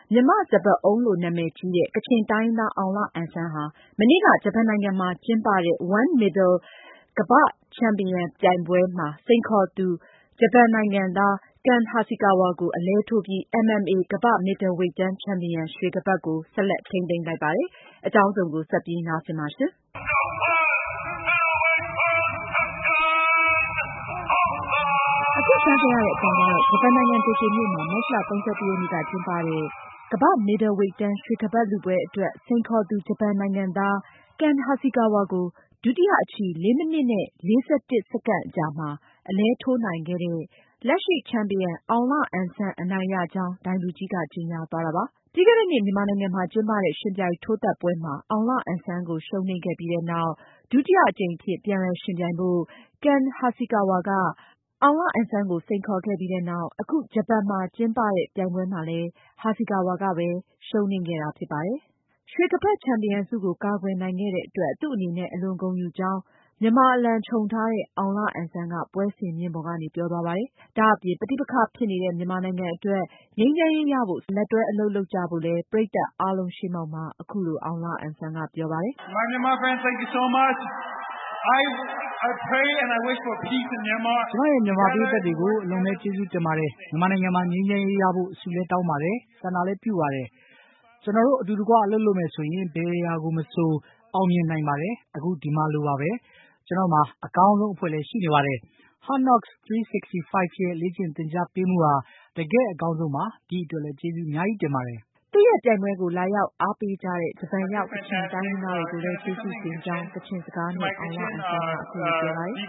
မြန်မာ့ဂျပန်အုံးလို့နာမည်ကြီးတဲ့ ကချင်တိုင်းရင်းသား အောင်လအန်ဆန်ဟာ မနေ့က ဂျပန်နိုင်ငံမှာကျင်းပတဲ့ One Medal ကမ္ဘာ့ချန်ပီယံပြိုင်ပွဲမှာ စိန်ခေါ်သူ ဂျပန်နိုင်ငံသား Ken Hasegawa ကို အလဲထိုးပြီး MMA ကမ္ဘာ့မစ်ဒယ်ဝိတ်တန်းချန်ပီယံ ရွှေခါးပတ်ကို ဆက်လက်ထိန်းသိမ်းလိုက်ပါတယ်။ အကြောင်းစုံကို မအင်ကြင်းနိုင်က ဆက်ပြီးတင်ပြမှာပါ။ အခုကြားခဲ့ရတဲ့အကြောင်းကတော့ ဂျပန်နိုင်ငံ တိုကျိုမြို့မှာ မတ်လ ရက်နေ့က ကျင်းပတဲ့ ကမ္ဘာ့မစ်ဒယ်ဝိတ်တန်း ရွှေခါးပတ်လုပွဲအတွက် စိန်ခေါ်သူ ဂျပန်နိုင်ငံသား Ken Hasegawa ကို ဒုတိယအချီ 4 မိနစ်နဲ့ စက္ကန့်အကြာမှာ အလဲထိုးနိုင်ခဲ့တဲ့ လက်ရှိချန်ပီယံ အောင်လအန်ဆန် အနိုင်ရကြောင်း ဒိုင်လူကြီးက ကြေညာသွားတာပါ။ ပြီးခဲ့တဲ့နှစ် မြန်မာနိုင်ငံမှာကျင်းပတဲ့ ယှဉ်ပြိုင်ထိုးသတ်ပွဲမှာ အောင်လအန်ဆန်ကို ရှုံးနိမ့်ခဲ့ပြီးနောက် ဒုတိယအကြိမ်အဖြစ် ပြန်လည်ယှဉ်ပြိုင်ဖို့ Ken Hasegawa က အောင်လအန်ဆန်ကို စိန်ခေါ်ခဲ့ပြီးနောက် အခု ဂျပန်မှာကျင်းပတဲ့ ပြိုင်ပွဲမှာလည်း Hasegawa ကပဲ ရှုံးနိမ့်ခဲ့တာဖြစ်ပါတယ်။ ရွှေခါးပတ်ချန်ပီယံဆုကို ကာကွယ်နိုင်ခဲ့တဲ့အတွက် သူ့အနေနဲ့ အလွန်ဂုဏ်ယူကြောင်း မြန်မာအလံခြုံထားတဲ့ အောင်လအန်ဆန်က ပွဲစဉ်မြင့်ပေါ်ကနေ ပြောသွားပါတယ်။ ဒါအပြင် ပဋိပက္ခဖြစ်နေတဲ့ မြန်မာနိုင်ငံအတွက် ငြိမ်းချမ်းရေးရဖို့ လက်တွဲအလုပ်လုပ်ကြဖို့လည်း ပရိတ်သတ်အားလုံးရှေ့မှောက်မှာ အခုလို အောင်လအန်ဆန်က ပြောပါတယ်။ My Myanmar friends, thank you so much. I pray and I wish for peace in Myanmar. ကျနော့်ရဲ့မြန်မာပရိသတ်တွေကို အလွန်ပဲကျေးဇူးတင်ပါတယ်။ မြန်မာနိုင်ငံမှာ ငြိမ်းချမ်းရေးရဖို့ ဆုလည်းတောင်းပါတယ်။ ဆန္ဒလည်းပြုပါတယ်။ ကျနော်တို့ အတူတကွ အလုပ်လုပ်မယ်ဆိုရင် ဘယ်အရာကိုမဆို အောင်မြင်နိုင်ပါတယ်။ အခုဒီမှာလိုပါပဲ။ ကျနော့်မှာ အကောင်းဆုံးအဖွဲ့လည်းရှိနေပါတယ်။ Hard Knocks 365 ရဲ့ လေ့ကျင့်သင်ကြားပေးမှုဟာ တကယ့်အကောင်းဆုံးပါ။ ဒီအတွက်လည်း ကျေးဇူးအများကြီးတင်ပါတယ်။သူ့ရဲ့ပြိုင်ပွဲကို လာရောက်အားပေးကြတဲ့ ဂျပန်ရောက် ကချင်တိုင်းရင်းသားတွေကိုလည်း ကျေးဇူးတင်ကြောင်း ကချင်စကားနဲ့ အောင်လအန်ဆန်က အခုလိုပြောပါတယ်။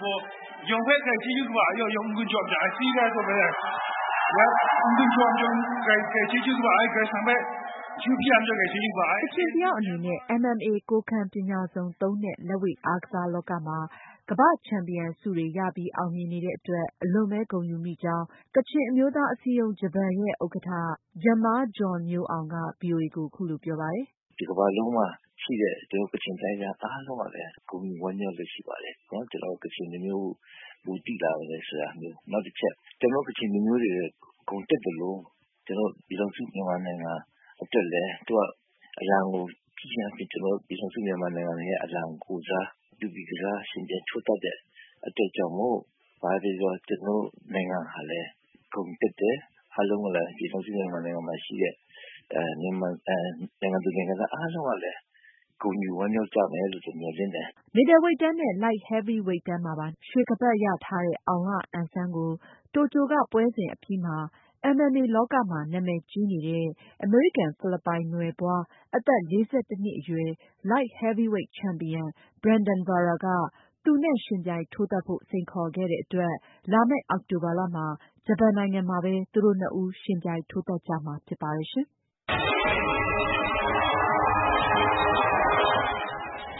ကချင်တယောက်အနေနဲ့ MMA ကိုယ်ခံပညာစုံ သုံးတဲ့ လက်ဝှေ့အားကစားလောကမှာ ကမ္ဘာ့ချန်ပီယံဆုတွေရပြီး အောင်မြင်နေတဲ့အတွက် အလွန်ပဲ ဂုဏ်ယူမိကြောင်း ကချင်အမျိုးသားအစည်းအရုံး ဂျပန်ရဲ့ ဥက္ကဋ္ဌ Jammar John မျိုးအောင်က ဗွီအိုအေကို အခုလိုပြောပါတယ်။ ဒီကမ္ဘာလုံးမှာရှိတဲ့ ကျနော်တို့ ကချင်တိုင်းရင်းသားအားလုံးကလည်း ဂုဏ်ယူဝမ်းမြောက်လျက်ရှိပါတယ်။ ကျနော်တို့ ကချင်လူမျိုး ပိုသိလာတယ်ဆိုတာမျိုး။ နောက်တချက် ကျနော်တို့ ကချင်လူမျိုးတွေ ဂုဏ်တက်သလို ကျနော်တို့ ပြည်ထောင်စုမြန်မာနိုင်ငံအတွက်လည်း သူကအလံကို ကြည့်ခြင်းအားဖြင့် ကျနော်တို့ ပြည်ထောင်စုမြန်မာနိုင်ငံရဲ့အလံကိုယ်စားပြုပြီးကစားယှဉ်ပြိုင်ထိုးသတ်တဲ့အတွက်ကြောင့်မို့ ဘာပဲပြောပြော ကျနော်တို့နိုင်ငံဟာလည်း ဂုဏ်တက်တယ်။ အားလုံးကလည်း ပြည်ထောင်စုမြန်မာနိုင်ငံမှာရှိတဲ့ နိုင်ငံသူနိုင်ငံသားအားလုံးကလည်း ဂုဏ်ယူဝမ်းမြောက်ကြမယ်လို့ မျှော်လင့်တယ်။ မစ်ဒယ်ဝိတ်တန်းနဲ့ Light Heavyweight တန်းမှာပါ ရွှေခါးပတ်ရထားတဲ့ အောင်လအန်ဆန်ကို တိုကျိုကပွဲစဉ်အပြီးမှာ MMA လောကမှာ နာမည်ကြီးနေတဲ့ အမေရိကန်-ဖိလစ်ပိုင်နွယ်ဖွား အသက် နှစ်အရွယ် Light Heavyweight ချန်ပီယံ Brandon Vera က သူနဲ့ ယှဉ်ပြိုင်ထိုးသတ်ဖို့ စိန်ခေါ်ခဲ့တဲ့အတွက် လာမယ့် အောက်တိုဘာလမှာ ဂျပန်နိုင်ငံမှာပဲ သူတို့နှစ်ဦး ယှဉ်ပြိုင်ထိုးသတ်ကြမှာဖြစ်ပါတယ်ရှင်။